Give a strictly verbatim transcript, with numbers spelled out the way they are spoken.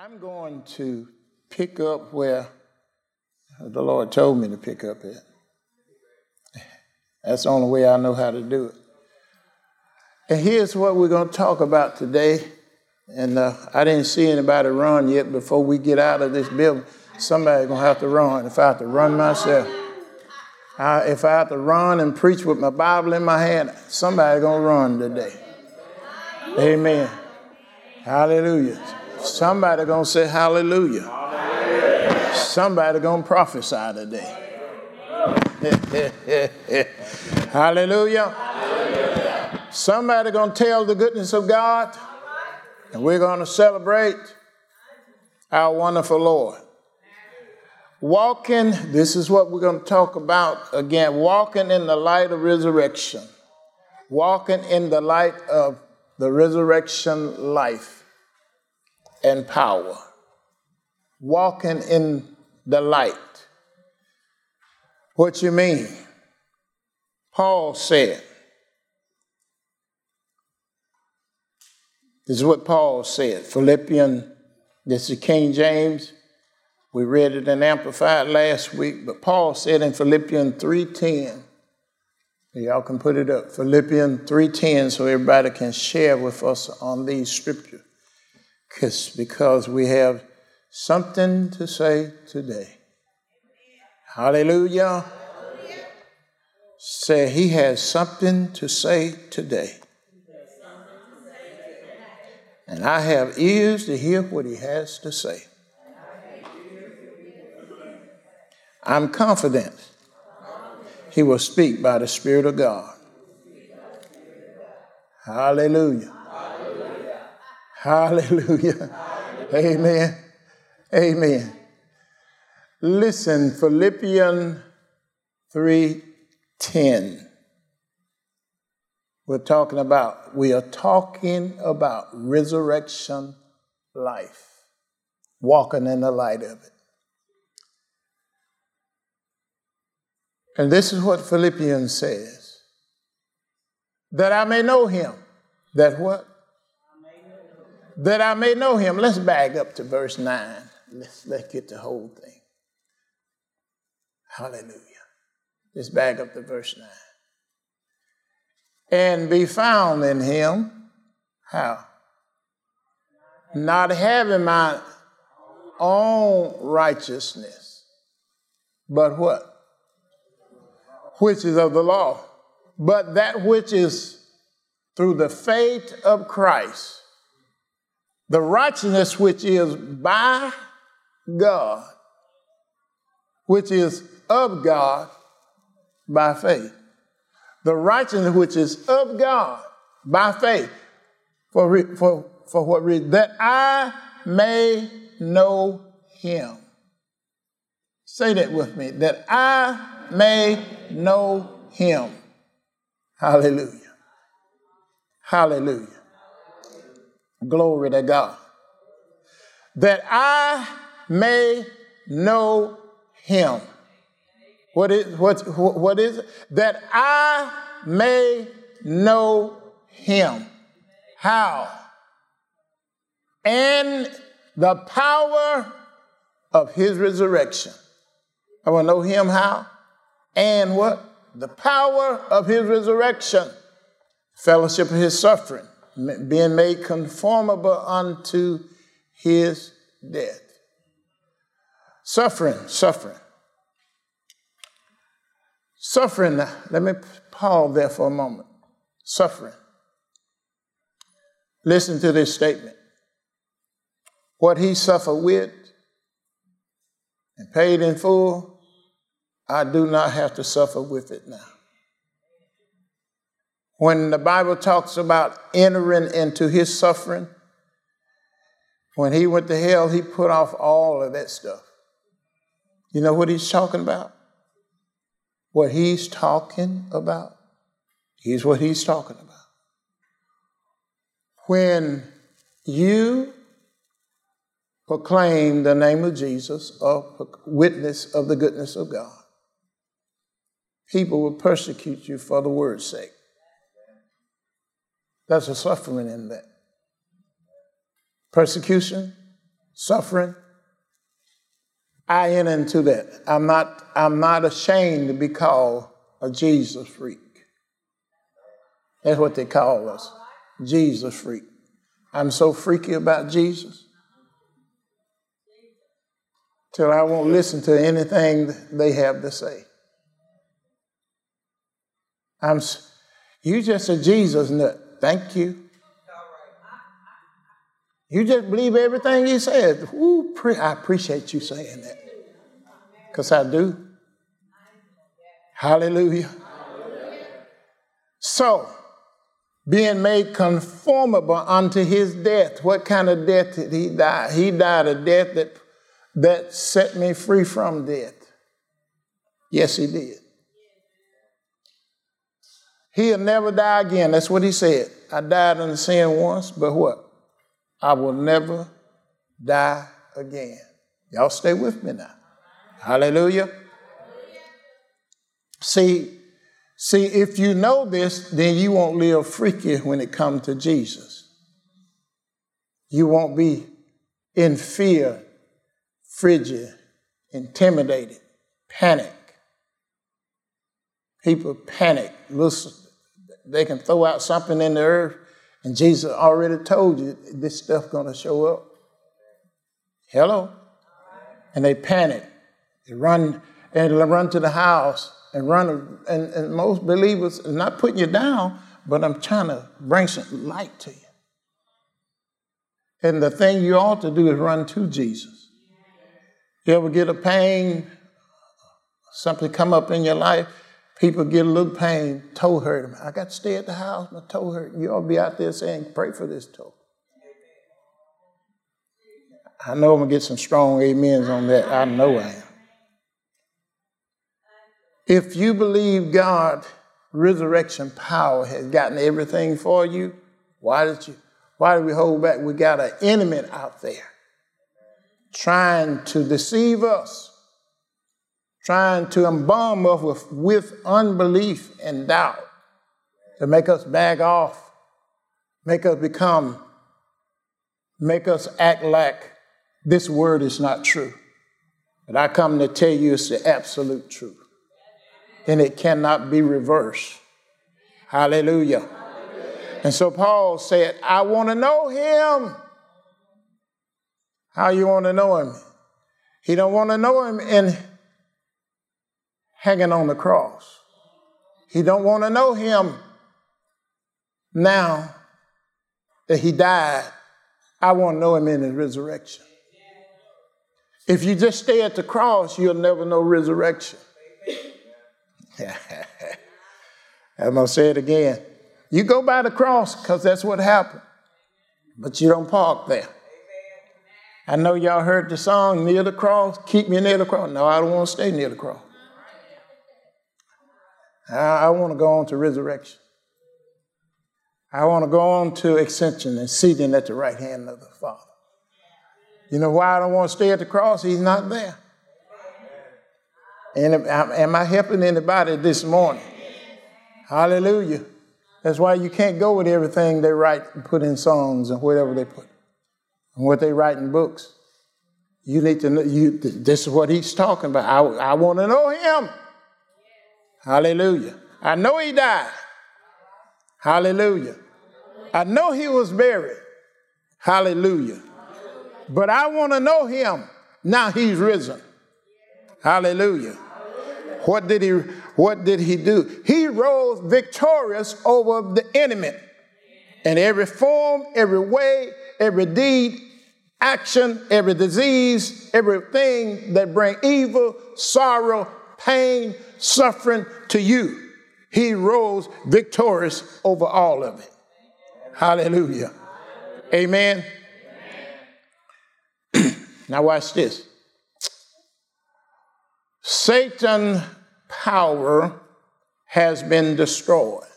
I'm going to pick up where the Lord told me to pick up at. That's the only way I know how to do it. And here's what we're going to talk about today. And uh, I didn't see anybody run yet. Before we get out of this building, somebody's going to have to run. If I have to run myself, I, if I have to run and preach with my Bible in my hand, somebody's going to run today. Amen. Hallelujah. Somebody going to say hallelujah. Hallelujah. Somebody going to prophesy today. Hallelujah. Hallelujah. Somebody going to tell the goodness of God. And we're going to celebrate our wonderful Lord. Walking, this is what we're going to talk about again. Walking in the light of resurrection. Walking in the light of the resurrection life and power. Walking in the light. What you mean? Paul said, this is what Paul said, Philippians, this is King James. We read it in Amplified last week, but Paul said in Philippians three ten, y'all can put it up, Philippians three ten, so everybody can share with us on these scriptures. Because we have something to say today. Hallelujah. Hallelujah. Say, he has something to say today. And I have ears to hear what he has to say. I'm confident he will speak by the Spirit of God. Hallelujah. Hallelujah. Amen. Amen. Listen, Philippians three ten. We're talking about, we are talking about resurrection life. Walking in the light of it. And this is what Philippians says. That I may know him. That what? That I may know him. Let's back up to verse nine. Let's, let's get the whole thing. Hallelujah. Let's back up to verse nine. And be found in him. How? Not having my own righteousness. But what? Which is of the law. But that which is through the faith of Christ. The righteousness which is by God, which is of God by faith. The righteousness which is of God by faith. For, re- for, for what reason? That I may know him. Say that with me. That I may know him. Hallelujah. Hallelujah. Glory to God. That I may know him. What is, what, what is it? That I may know him. How? And the power of his resurrection. I want to know him how? And what? The power of his resurrection. Fellowship of his suffering. Being made conformable unto his death. Suffering, suffering. Suffering, let me pause there for a moment. Suffering. Listen to this statement. What he suffered with and paid in full, I do not have to suffer with it now. When the Bible talks about entering into his suffering, when he went to hell, he put off all of that stuff. You know what he's talking about? What he's talking about? Here's what he's talking about. When you proclaim the name of Jesus or witness of the goodness of God, people will persecute you for the word's sake. There's a suffering in that. Persecution, suffering, I enter into that. I'm not, I'm not ashamed to be called a Jesus freak. That's what they call us, Jesus freak. I'm so freaky about Jesus till I won't listen to anything they have to say. I'm, you just a Jesus nut. Thank you. You just believe everything he says. Ooh, pre- I appreciate you saying that. Because I do. Hallelujah. Hallelujah. So, being made conformable unto his death. What kind of death did he die? He died a death that, that set me free from death. Yes, he did. He'll never die again. That's what he said. I died in sin once, but what? I will never die again. Y'all stay with me now. Hallelujah. See, see, if you know this, then you won't live freaky when it comes to Jesus. You won't be in fear, frigid, intimidated, panic. People panic. Listen, they can throw out something in the earth, and Jesus already told you this stuff going to show up. Hello? And they panic. They run and they run to the house and run. And, and most believers, I'm not putting you down, but I'm trying to bring some light to you. And the thing you ought to do is run to Jesus. You ever get a pain, something come up in your life, people get a little pain, toe hurt. I got to stay at the house, my toe hurt. You ought to be out there saying, pray for this toe. I know I'm going to get some strong amens on that. I know I am. If you believe God's resurrection power has gotten everything for you, why did you, why did we hold back? We got an enemy out there trying to deceive us, trying to embalm us with, with unbelief and doubt, to make us back off, make us become, make us act like this word is not true. But I come to tell you it's the absolute truth. And it cannot be reversed. Hallelujah. Hallelujah. And so Paul said, I want to know him. How you want to know him? He don't want to know him in hanging on the cross. He don't want to know him now that he died. I want to know him in his resurrection. If you just stay at the cross, you'll never know resurrection. I'm going to say it again. You go by the cross because that's what happened. But you don't park there. I know y'all heard the song, near the cross, keep me near the cross. No, I don't want to stay near the cross. I, I want to go on to resurrection. I want to go on to ascension and seating at the right hand of the Father. You know why I don't want to stay at the cross? He's not there. And am I helping anybody this morning? Hallelujah. That's why you can't go with everything they write and put in songs and whatever they put and what they write in books. You need to know, you, this is what he's talking about. I, I want to know him. Hallelujah. I know he died. Hallelujah. I know he was buried. Hallelujah. But I want to know him. Now he's risen. Hallelujah. What did he, what did he do? He rose victorious over the enemy. And every form, every way, every deed, action, every disease, everything that bring evil, sorrow, pain, suffering to you. He rose victorious over all of it. Hallelujah. Amen. Now watch this. Satan's power has been destroyed.